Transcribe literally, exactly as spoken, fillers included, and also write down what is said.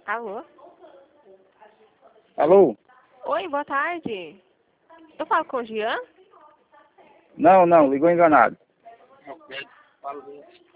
Alô? Alô? Oi, boa tarde. Eu falo com o Jean? Não, não, ligou enganado.